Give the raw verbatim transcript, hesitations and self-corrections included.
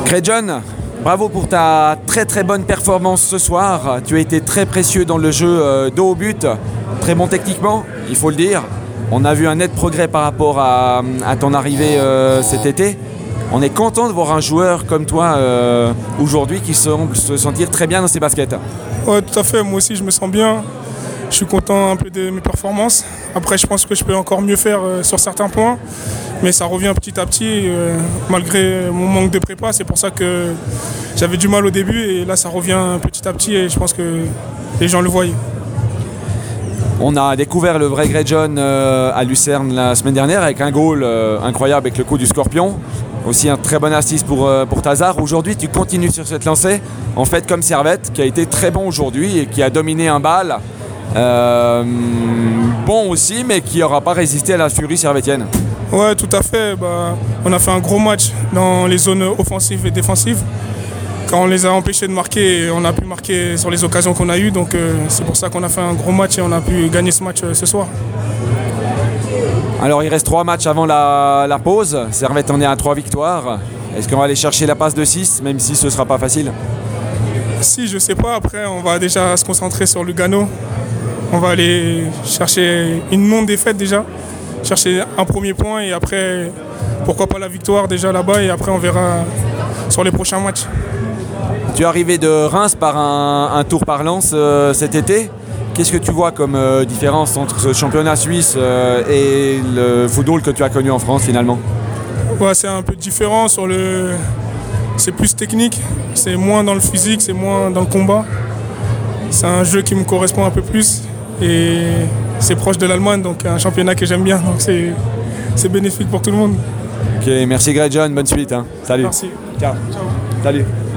Grey John, bravo pour ta très très bonne performance ce soir. Tu as été très précieux dans le jeu euh, dos au but, très bon techniquement, il faut le dire. On a vu un net progrès par rapport à, à ton arrivée euh, cet été. On est content de voir un joueur comme toi euh, aujourd'hui qui semble se sentir très bien dans ses baskets. Ouais, tout à fait. Moi aussi, je me sens bien. Je suis content un peu de mes performances. Après, je pense que je peux encore mieux faire euh, sur certains points. Mais ça revient petit à petit, euh, malgré mon manque de prépa. C'est pour ça que j'avais du mal au début. Et là, ça revient petit à petit. Et je pense que les gens le voient. On a découvert le vrai Grey John euh, à Lucerne la semaine dernière avec un goal euh, incroyable avec le coup du Scorpion. Aussi un très bon assist pour, euh, pour Tazar. Aujourd'hui, tu continues sur cette lancée, en fait comme Servette, qui a été très bon aujourd'hui et qui a dominé un bal. Euh, bon aussi, mais qui n'aura pas résisté à la furie servettienne. Ouais, tout à fait. Bah, on a fait un gros match dans les zones offensives et défensives. Quand on les a empêchés de marquer, on a pu marquer sur les occasions qu'on a eues. Donc euh, c'est pour ça qu'on a fait un gros match et on a pu gagner ce match euh, ce soir. Alors il reste trois matchs avant la, la pause. Servette en est à trois victoires. Est-ce qu'on va aller chercher la passe de six, même si ce ne sera pas facile? Si, je sais pas. Après, on va déjà se concentrer sur Lugano. On va aller chercher une non-défaite déjà. Chercher un premier point et après, pourquoi pas la victoire déjà là-bas. Et après, on verra sur les prochains matchs. Tu es arrivé de Reims par un, un tour par Lens euh, cet été. Qu'est-ce que tu vois comme euh, différence entre ce championnat suisse euh, et le football que tu as connu en France finalement? Ouais, c'est un peu différent. Sur le... C'est plus technique, c'est moins dans le physique, c'est moins dans le combat. C'est un jeu qui me correspond un peu plus et c'est proche de l'Allemagne, donc un championnat que j'aime bien. Donc c'est, c'est bénéfique pour tout le monde. Ok, merci Grey John, bonne suite. Hein. Salut. Merci. Ciao. Ciao. Salut.